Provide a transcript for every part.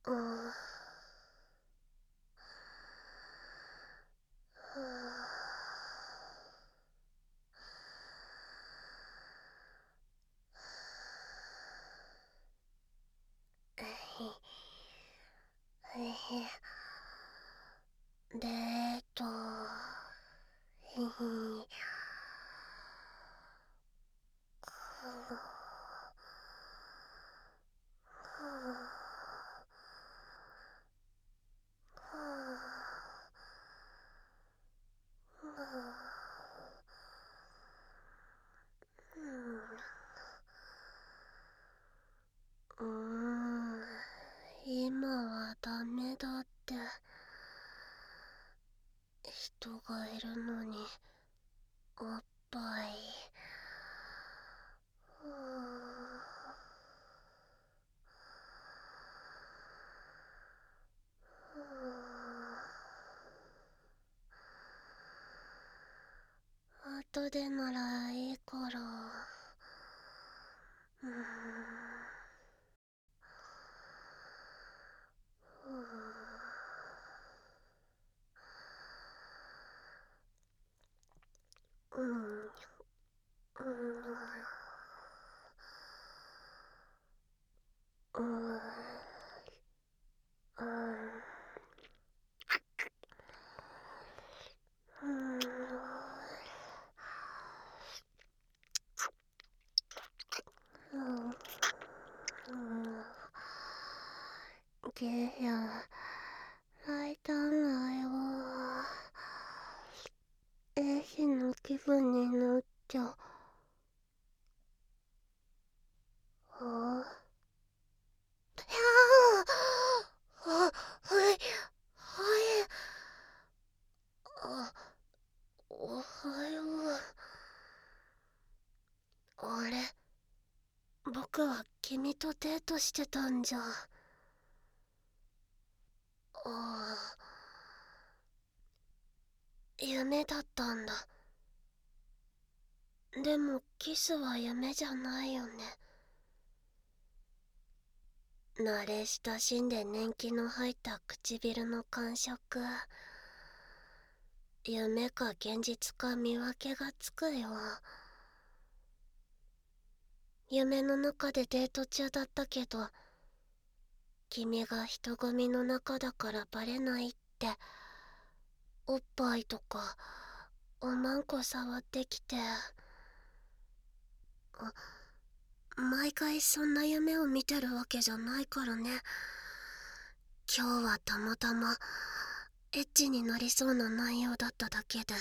うん。デート、今はダメだって。人がいるのにおっぱい。後でならいいから。うん。ゲやライター内を絵師の気分になっちゃう。ああ、はい、はい。あ、おはよう。あれ、僕は君とデートしてたんじゃ。ああ、夢だったんだ。でもキスは夢じゃないよね。慣れ親しんで年季の入った唇の感触。夢か現実か見分けがつくよ。夢の中でデート中だったけど、君が人混みの中だからバレないって、おっぱいとかおまんこ触ってきて。毎回そんな夢を見てるわけじゃないからね。今日はたまたまエッチになりそうな内容だっただけで。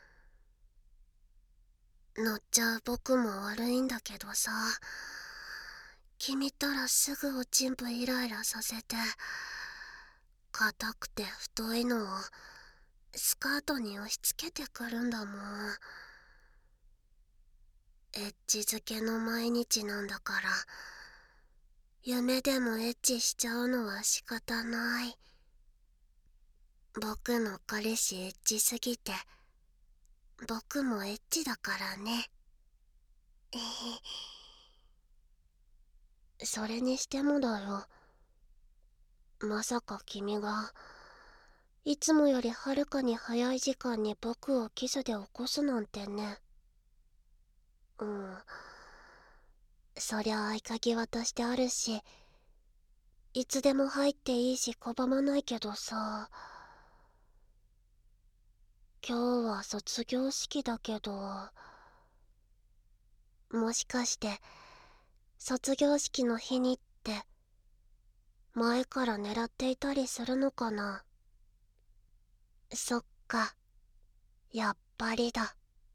乗っちゃう僕も悪いんだけどさ、君ったらすぐおちんぷイライラさせて、硬くて太いのをスカートに押し付けてくるんだもん。エッチ漬けの毎日なんだから、夢でもエッチしちゃうのは仕方ない。僕の彼氏エッチすぎて、僕もエッチだからね。それにしてもだよ。まさか君が、いつもよりはるかに早い時間に僕をキスで起こすなんてね。うん。そりゃ合鍵渡してあるし、いつでも入っていいし拒まないけどさ。今日は卒業式だけど、もしかして卒業式の日にって前から狙っていたりするのかな。そっか、やっぱりだ。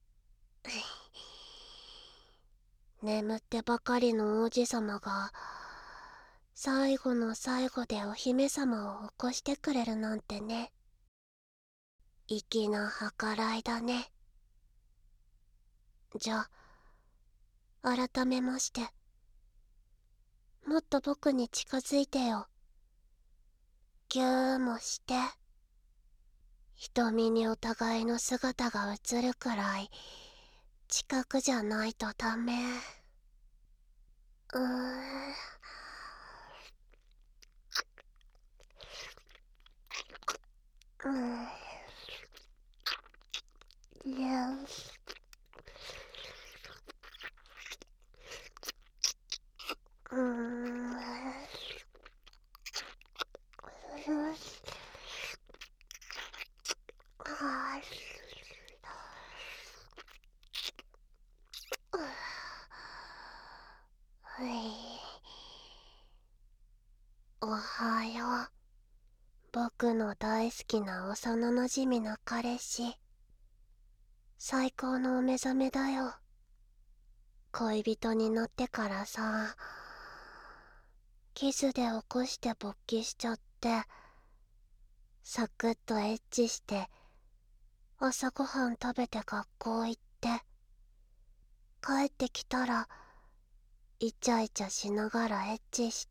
眠ってばかりの王子様が最後の最後でお姫様を起こしてくれるなんてね。粋な計らいだね。じゃあ改めまして、もっと僕に近づいてよ。ぎゅーもして、瞳にお互いの姿が映るくらい近くじゃないとダメ。うーん。 うん。いや、うん。あー、おはよう。僕の大好きな幼なじみの彼氏。最高のお目覚めだよ。恋人になってからさ、キスで起こして勃起しちゃって、サクッとエッチして、朝ごはん食べて学校行って、帰ってきたら、イチャイチャしながらエッチして、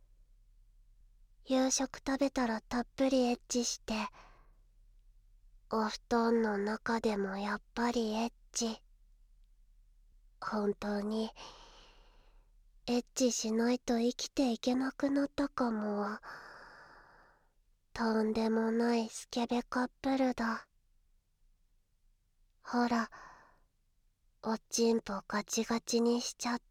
夕食食べたらたっぷりエッチして、お布団の中でもやっぱりエッチ。本当に、エッチしないと生きていけなくなったかも。とんでもないスケベカップルだ。ほら、おちんぽガチガチにしちゃって。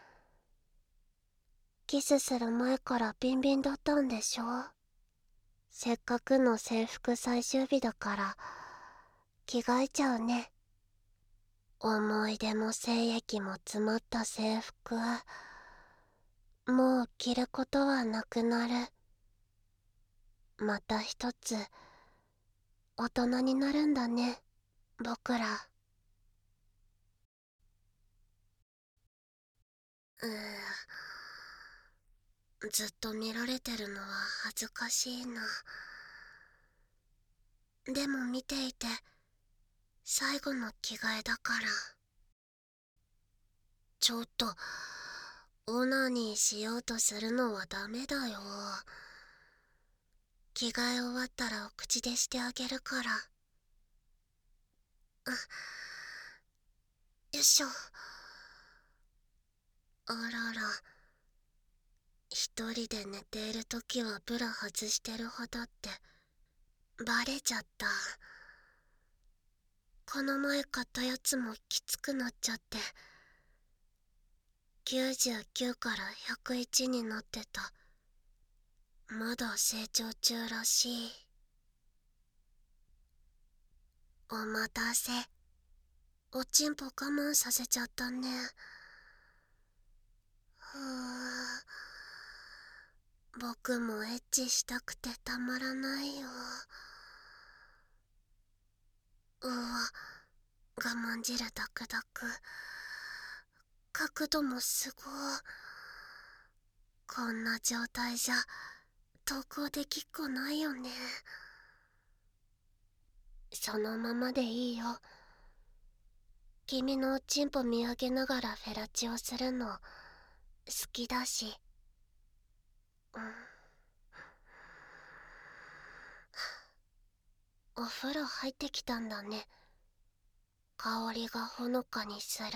キスする前からビンビンだったんでしょ。せっかくの制服最終日だから着替えちゃうね。思い出も精液も詰まった制服、もう着ることはなくなる。また一つ大人になるんだね、僕ら。ずっと見られてるのは恥ずかしいな。でも見ていて最後の着替えだから。ちょっとオナニーしようとするのはダメだよ。着替え終わったらお口でしてあげるから。あ、よいしょ。あらら、一人で寝ているときはブラ外してるほどってバレちゃった。この前買ったやつもきつくなっちゃって、99から101になってた。まだ成長中らしい。お待たせ。おちんぽ我慢させちゃったね。ふぅ、僕もエッチしたくてたまらないよ。うわ、我慢汁ダクダク。角度もすごい。こんな状態じゃ投稿できっこないよね。そのままでいいよ。君のおちんぽ見上げながらフェラチオするの好きだし。うん。お風呂入ってきたんだね。香りがほのかにする。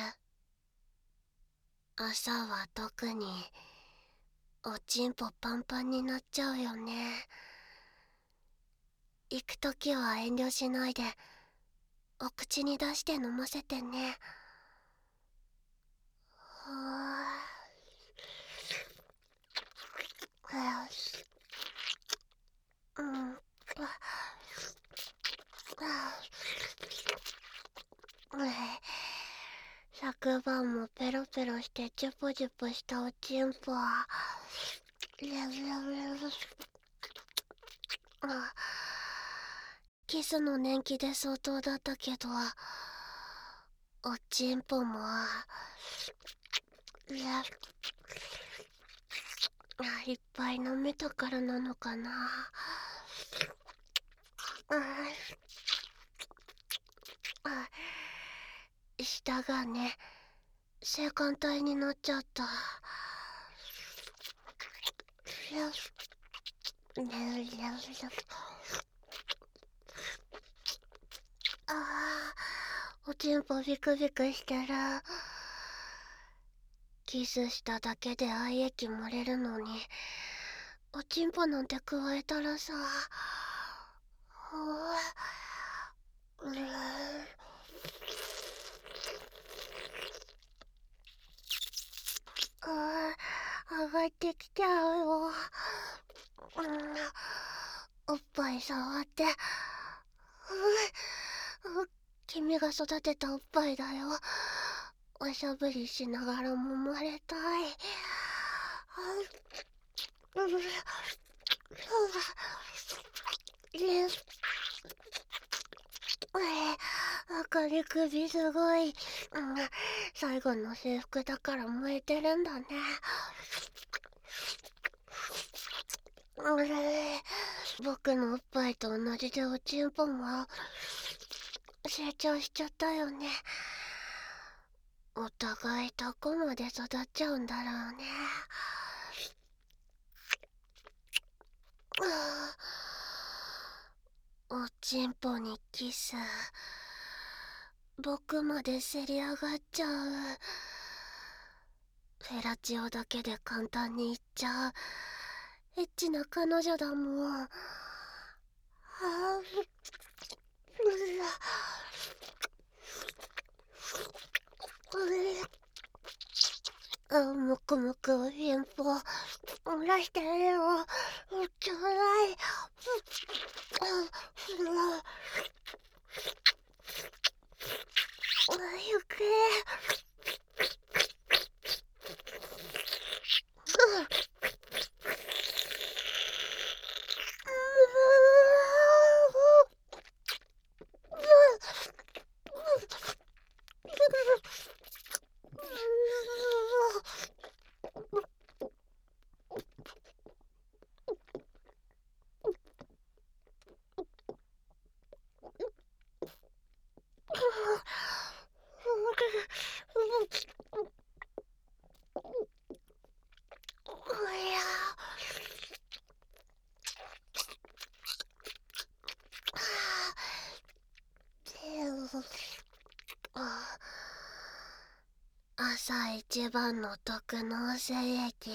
朝は特におちんぽパンパンになっちゃうよね。行くときは遠慮しないでお口に出して飲ませてね。はあ、うん。昨晩もペロペロしてチュポチュポしたおちんぽはキスの年季で相当だったけど、おちんぽもいっぱい飲めたからなのかな。舌がね、性感帯になっちゃった。おちんぽビクビクしてる。キスしただけで愛液漏れるのに、おちんぽなんて加えたらさ、 うー上がってきちゃうよ。おっぱい触って。君が育てたおっぱいだよ。おしゃぶりしながら揉まれたい。赤い首すごい。最後の制服だから燃えてるんだね。僕のおっぱいと同じでおちんぽも成長しちゃったよね。お互いどこまで育っちゃうんだろうね。おちんぽにキス。僕までせり上がっちゃう。フェラチオだけで簡単にいっちゃうエッチな彼女だもん。むくむく貧乏漏らしてるよ。ちょうだい。ゆけ。朝一番の特納精液。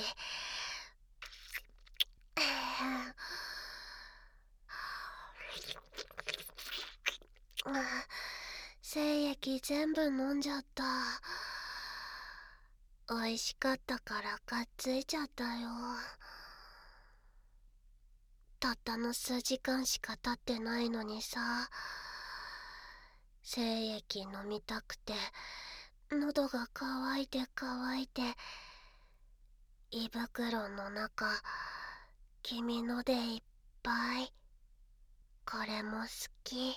精液全部飲んじゃった。美味しかったからかっついちゃったよ。たったの数時間しか経ってないのにさ、精液飲みたくて喉が渇いて渇いて、胃袋の中君のでいっぱい。これも好き。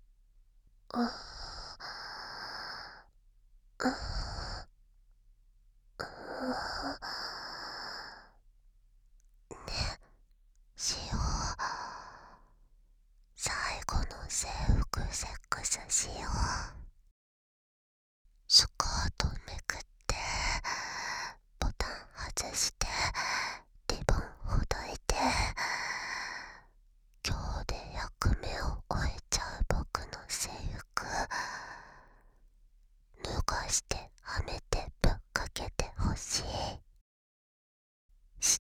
しよう。最後の制服セックスしよう。スカートめくってボタン外してリボンほどいて、今日で役目を終えちゃう僕の制服脱がしてはめてぶっかけてほしい。して。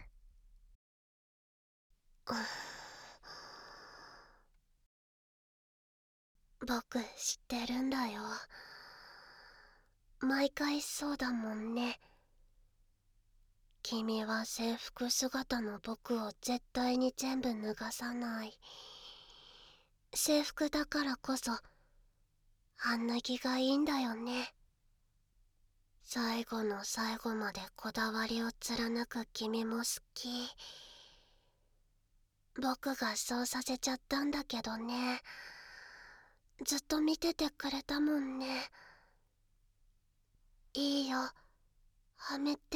僕知ってるんだよ。毎回そうだもんね。君は制服姿の僕を絶対に全部脱がさない。制服だからこそ半脱ぎがいいんだよね。最後の最後までこだわりを貫く君も好き。僕がそうさせちゃったんだけどね。ずっと見ててくれたもんね。いいよ、はめて。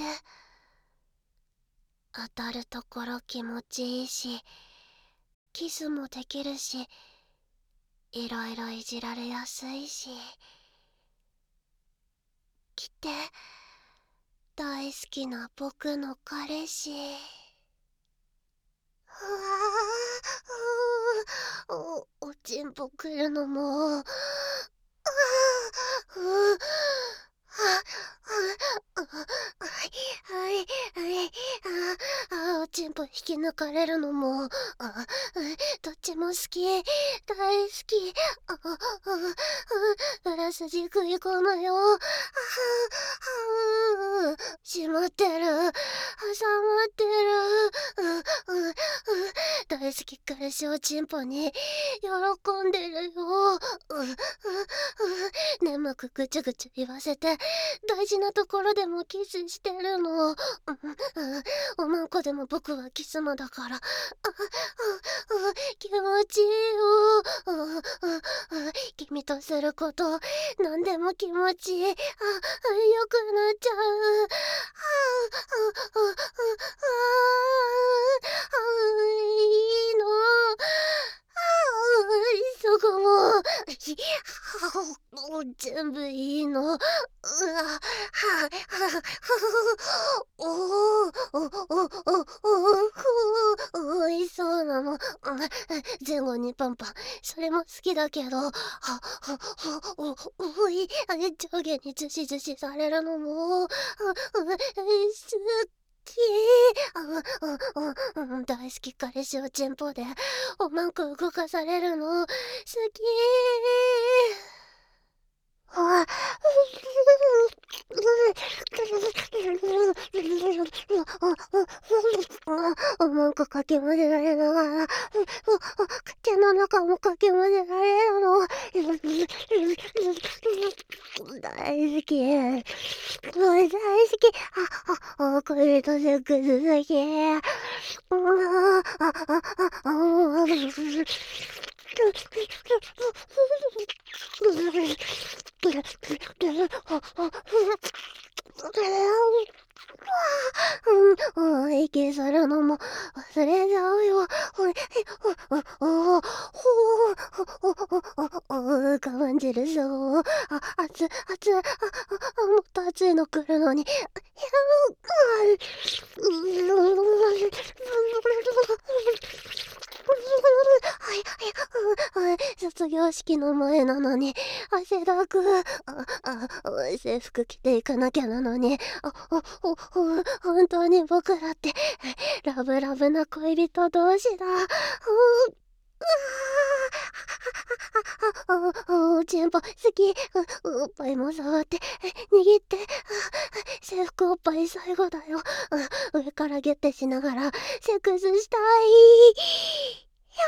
当たるところ気持ちいいし、キスもできるし、いろいろいじられやすいし。来て、大好きな僕の彼氏。おちんぽくるのも。はい、はい、はい、おちんぽ歩引き抜かれるのも、どっちも好き、大好き。裏筋食い込むよ。閉まってる、挟まってる。大好き彼氏をチンポに喜んでるよ。眠くぐちゅぐちゅ言わせて、大事なところでもキスしてるの。おまんこでも僕はキス魔だから。気持ちいいよ。君とすること、何でも気持ちいい。よくなっちゃう。いいの。そこも。全部いいの。おいそうなの。前後にパンパン。それも好きだけど、上下にずしずしされるのも、好き。大好き彼氏をチンポでおまんこ動かされるの好き。おまんこかき混ぜられながら口の中もかき混ぜられるの大好き。大好き。恋人セックス好き。息するのも忘れちゃうよ。我慢汁そう。熱、もっと熱いの来るのに。卒業式の前なのに汗だく。制服着ていかなきゃなのに。本当に僕らってラブラブな恋人同士だ。チンポ好き。おっぱいも触って握って。制服おっぱい最後だよ。上からギュッてしながらセックスしたい。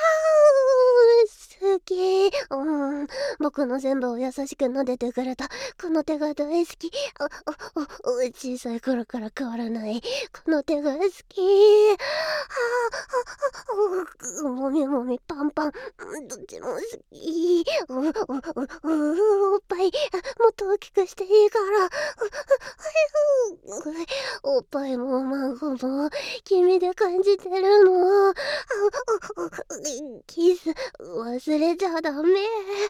好き。僕の全部を優しく撫でてくれたこの手が大好き。小さい頃から変わらないこの手が好き。もみもみパンパン、どっちも好き。おっぱいもっと大きくしていいから。おっぱいもマンゴも君で感じてるの。キス忘れちゃダメ。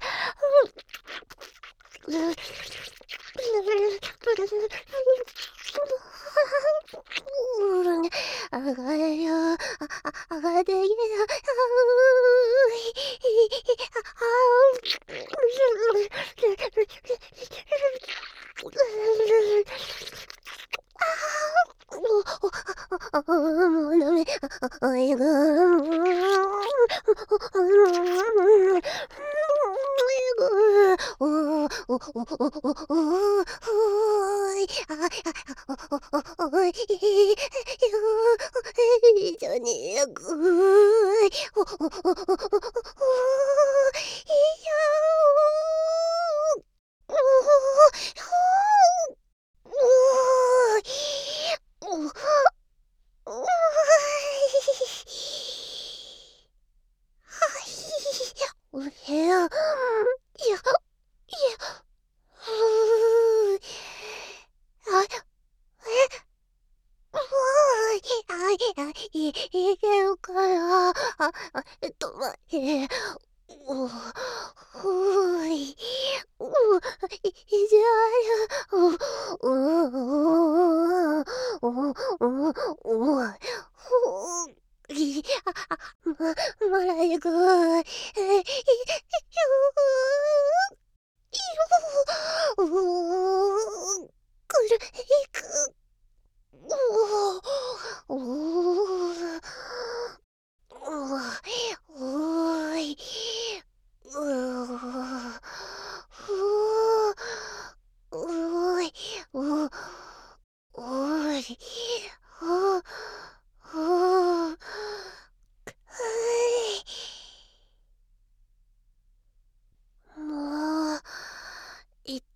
あがれよ、あができる。もうダメ。愛が。じゃねえぐい。お部屋、いや、いけるから。待って。い、意地悪。まだ行く。くる、行く。おー、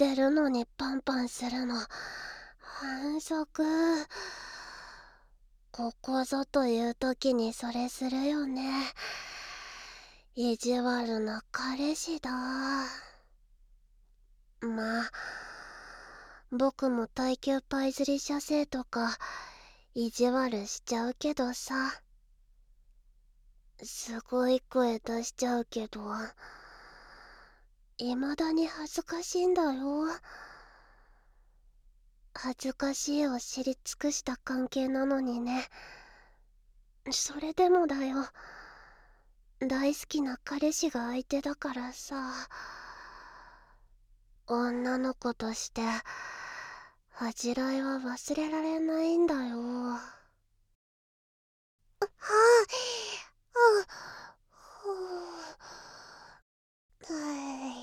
ってるのにパンパンするの反則。ここぞという時にそれするよね。意地悪な彼氏だ。まあ僕も耐久パイズリ射精とか意地悪しちゃうけどさ。すごい声出しちゃうけど、未だに恥ずかしいんだよ。恥ずかしいを知り尽くした関係なのにね。それでもだよ。大好きな彼氏が相手だからさ。女の子として恥じらいは忘れられないんだよ。はあ、はい。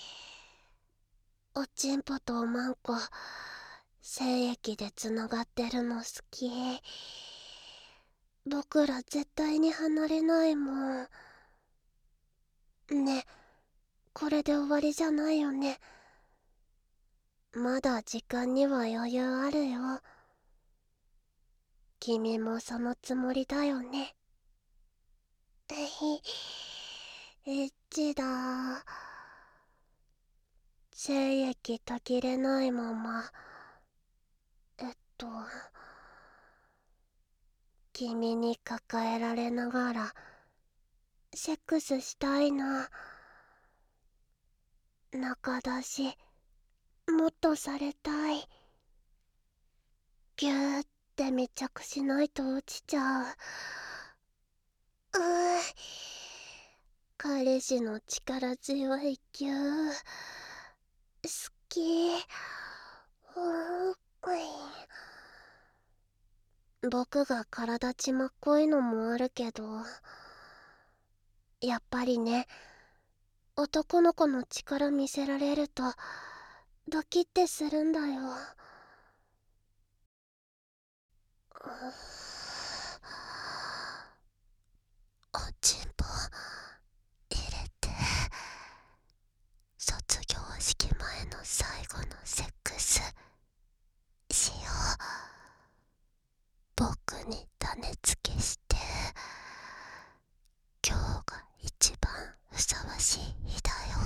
おちんぽとおまんこ精液でつながってるの好き。僕ら絶対に離れないもんね。これで終わりじゃないよね。まだ時間には余裕あるよ。君もそのつもりだよね。エッチだ。精液途切れないまま君に抱えられながらセックスしたいな。中出しもっとされたい。ギューって密着しないと落ちちゃう。彼氏の力強いギュー好き。僕が体ちまっこいのもあるけど、やっぱりね、男の子の力見せられるとドキッてするんだよ。おちんぽ入れて、卒業式前の最後のセックスしよう。僕に種付けして、今日が一番ふさわしい日だよ。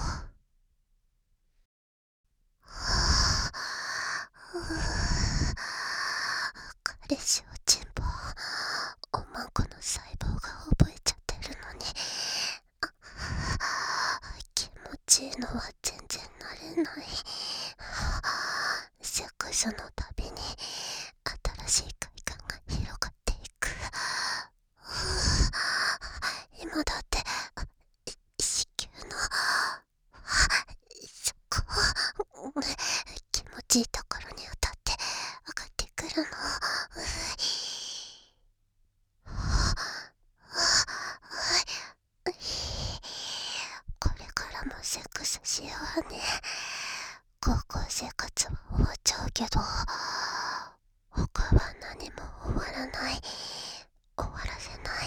彼氏おちんぽおまんこの細胞が覚えちゃってるのに、気持ちいいのは全然慣れない。セックスのたびに新しい快感が広がっていく。今だって子宮のそこ気持ちいいところに当たって上がってくるの。これからもセックスしようね。高校生活は終わっちゃうけど、他は何も終わらない。終わらせない。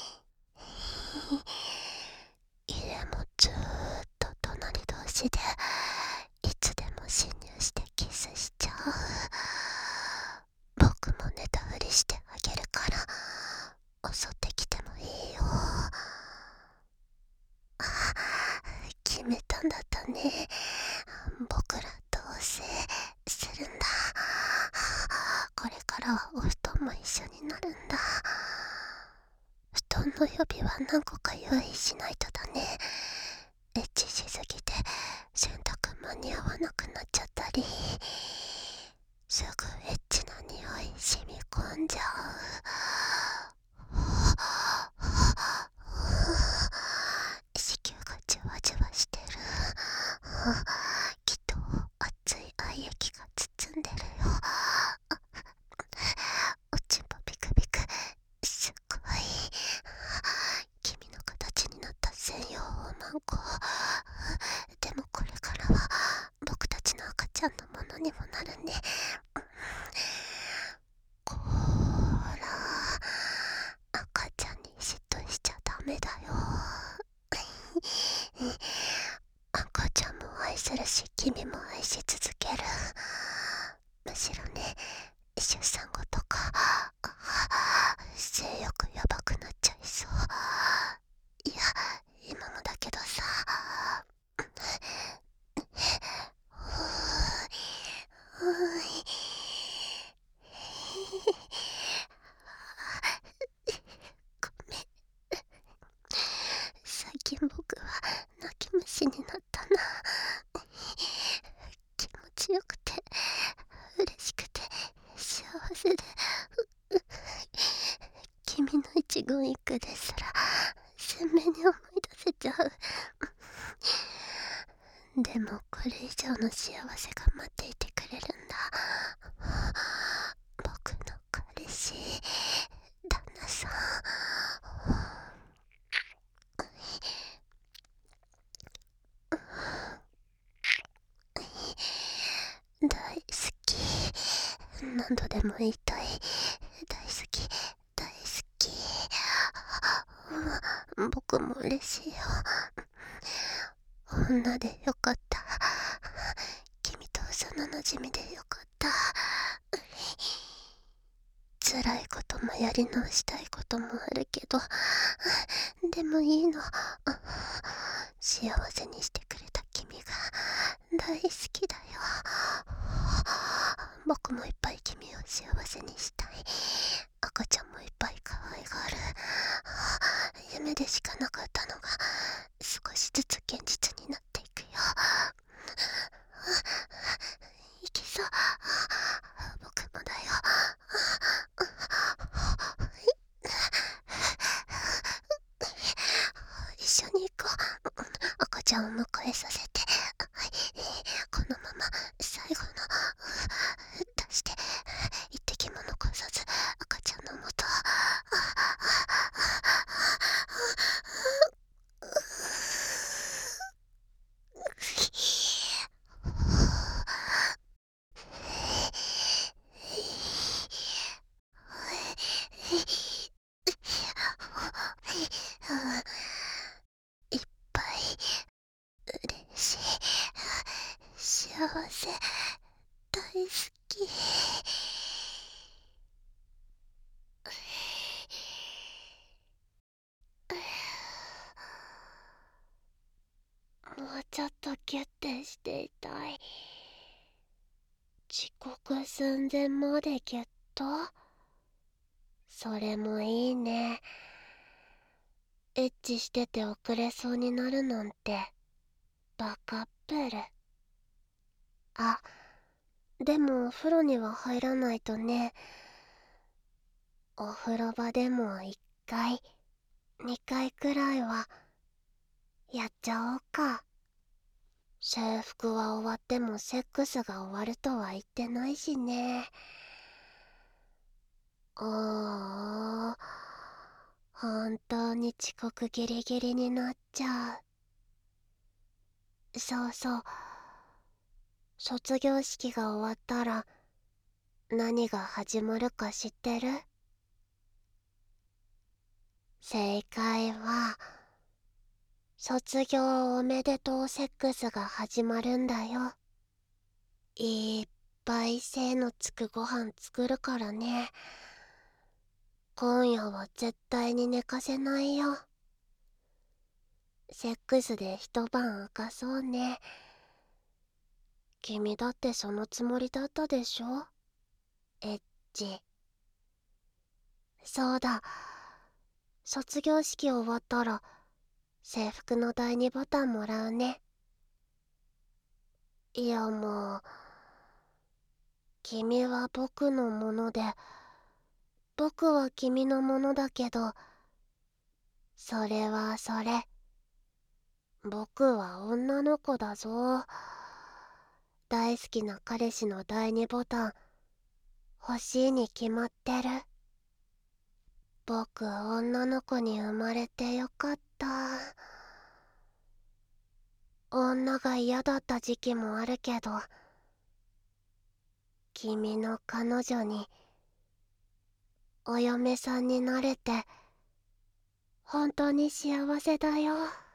家もずーっと隣同士でいつでも侵入してキスしちゃう。僕も寝たふりしてあげるから襲ってきてもいいよ。決めたんだったね。僕ら同棲するんだ。これからはお布団も一緒になるんだ。布団の予備は何個か用意しないとだね。エッチしすぎて洗濯間に合わなくなっちゃったり、すぐエッチな匂い染み込んじゃう。子宮がじわじわしてる。きっと熱い愛液が包んでるよ。おちんぽビクビクすごい。君の形になった専用おまんこ。でもこれからは僕たちの赤ちゃんのものにもなるね。こくですら鮮明に思い出せちゃう。でもこれ以上の幸せが待っていてくれるんだ。僕の彼氏、旦那さん。大好き。何度でも言いたい。大好き、大好き。僕も嬉しいよ。女でよかった。君と幼なじみでよかった。辛いこともやり直したいこともあるけど、でもいいの。幸せにしてくれた君が大好きだよ。僕もいっぱい君を幸せにしたい。赤ちゃんもいっぱい可愛がる。夢でしかなかったのが少しずつ現実になっていくよ。いけそう。僕もだよ。一緒に行こう。赤ちゃんを迎えさせて、このまま最後の出して、一滴も残さず赤ちゃんのもと。いっぱい嬉しい、幸せ、大好き。もうちょっとキュッてしていたい。遅刻寸前までギュッと。それもいいね。エッチしてて遅れそうになるなんてバカップル。あ、でもお風呂には入らないとね。お風呂場でも1回2回くらいはやっちゃおうか。制服は終わってもセックスが終わるとは言ってないしね。ああ、本当に遅刻ギリギリになっちゃう。そうそう、卒業式が終わったら何が始まるか知ってる？正解は卒業おめでとうセックスが始まるんだよ。いっぱい精のつくご飯作るからね。今夜は絶対に寝かせないよ。セックスで一晩明かそうね。君だってそのつもりだったでしょ？エッチ。そうだ、卒業式終わったら制服の第2ボタンもらうね。いやもう、君は僕のもので、僕は君のものだけど、それはそれ。僕は女の子だぞ。大好きな彼氏の第2ボタン欲しいに決まってる。僕女の子に生まれてよかった。女が嫌だった時期もあるけど、君の彼女にお嫁さんになれて本当に幸せだよ。